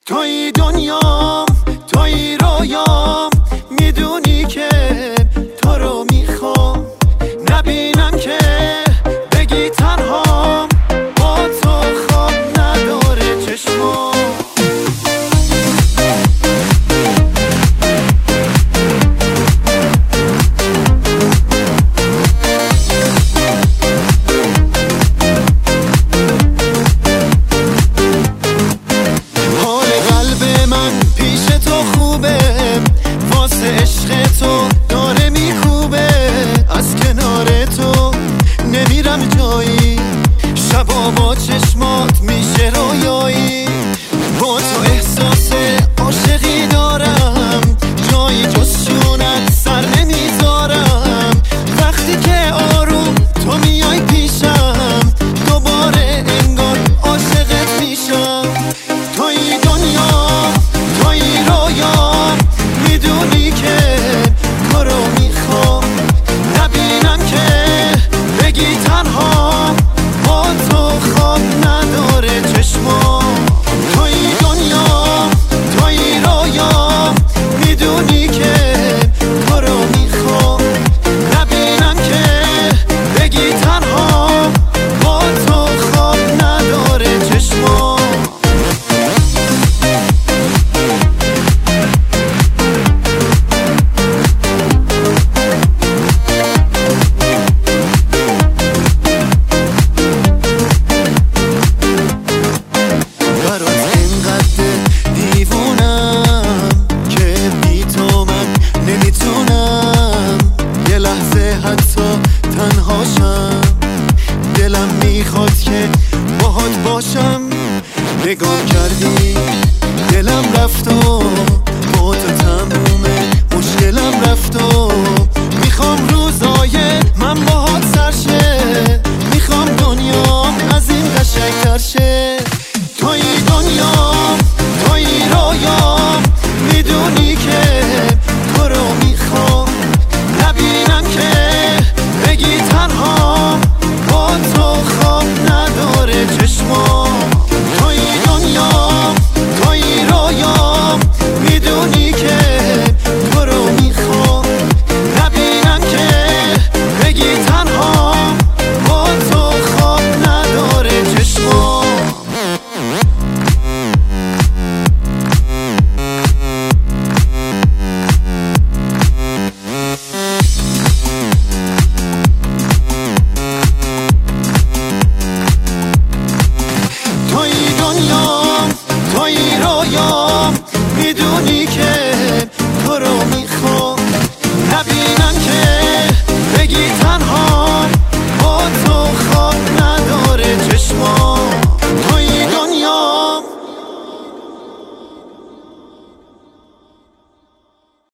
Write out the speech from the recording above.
توی دنیام، توی رویام، میدونی که تو رو میخوام. نبینم که بگی تنهام، با تو خواب نداره چشمام. عشق تو داره میکوبه، از کنار تو نمیرم جایی، شبا با چشمات میشه رویایی. با تو احساس عاشقی دارم، جایی جز شونت سر نمیذارم. وقتی که آروم تو میای پیشم، دوباره انگار عاشقت میشم. توی دنیا، توی رویام، میدونی که تو رو میخوام. نبینم که بگی تنها، با تو خواب نداره چشمام. توی دنیا، توی رویام، میدونی که تو رو میخوام. نبینم که بگی تنها، با تو خواب نداره چشمام. حتی تنهاشم، دلم میخواد که باهات باشم. نگاه کردی دلم رفت و با تو تمومه مشکلم رفت و میخوام روزای من باهات سرشه، میخوام دنیام از این قشنگ‌تر شه. توی دنیام، توی رویام، میدونی که تو رو میخوام. نبینم که بگی تنها، با تو خواب نداره چشمام. توی دنیام، توی رویام، میدونی که تو رو میخوام. نبینم که بگی تنها، با تو خواب نداره چشمام. توی دنیام، توی رویام، میدونی